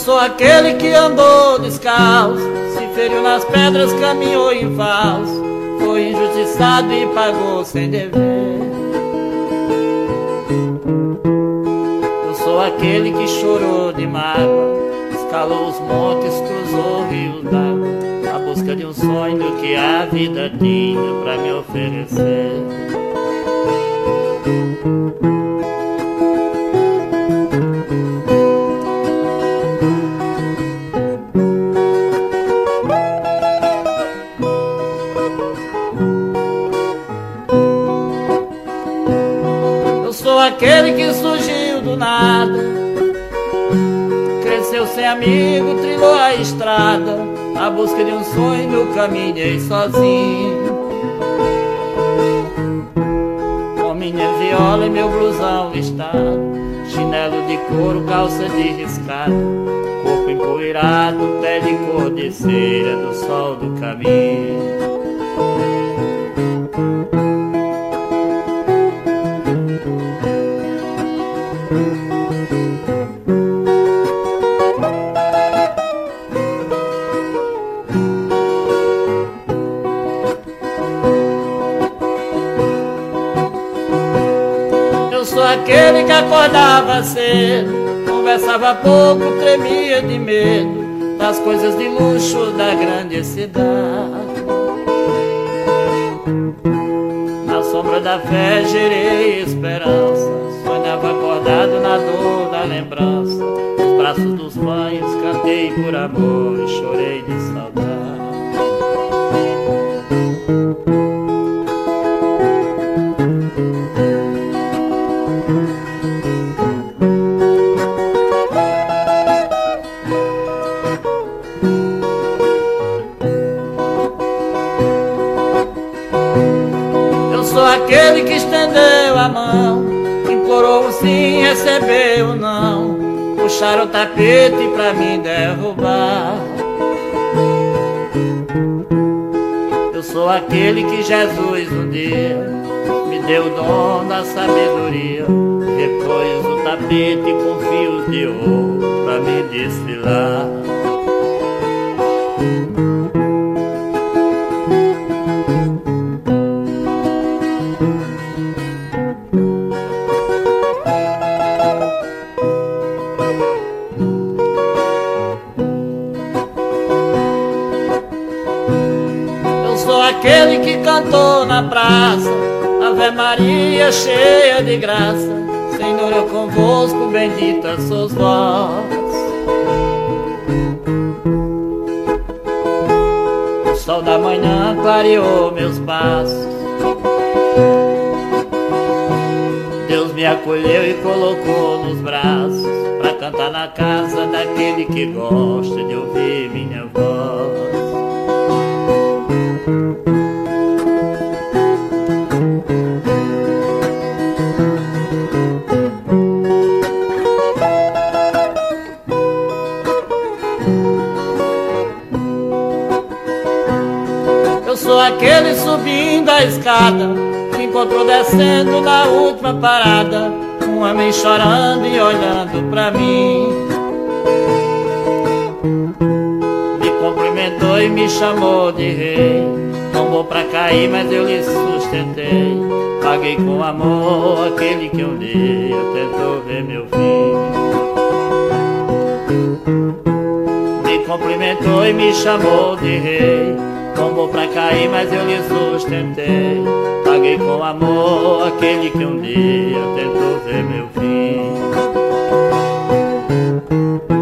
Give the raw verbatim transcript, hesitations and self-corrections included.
sou aquele que andou descalço, se feriu nas pedras, caminhou em falso, foi injustiçado e pagou sem dever. Eu sou aquele que chorou de mágoa, escalou os montes, cruzou rios d'água, à busca de um sonho que a vida tinha pra me oferecer. Eu sou aquele que surgiu do nada, cresceu sem amigo, trilhou a estrada, à busca de um sonho eu caminhei sozinho, com minha viola e meu blusão listado, chinelo de couro, calça de riscado, corpo empoeirado, pele cor de cera do sol do caminho. Eu sou aquele que acordava cedo, conversava pouco, tremia de medo das coisas de luxo da grande cidade. Na sombra da fé gerei esperança, sonhava acordado na dor da lembrança. Nos braços dos pães cantei por amor e chorei de saudade. Eu sou aquele que estendeu a mão, implorou o sim, recebeu o não, puxaram o tapete pra me derrubar. Eu sou aquele que Jesus um dia me deu o dom da sabedoria, repôs o tapete com fios de ouro pra me desfilar. Eu sou aquele que cantou na praça, Ave Maria cheia de graça, Senhor eu convosco, bendita sois vós. O sol da manhã clareou meus passos, Deus me acolheu e colocou nos braços, pra cantar na casa daquele que gosta de ouvir minha voz. Eu sou aquele subindo a escada, que encontrou descendo na última parada, um homem chorando e olhando pra mim. Me cumprimentou e me chamou de rei, tombou pra cair, mas eu lhe sustentei. Paguei com amor aquele que um dia tentou ver meu fim. Me cumprimentou e me chamou de rei, tombou pra cair, mas eu lhe sustentei. Paguei com amor aquele que um dia tentou ver meu fim.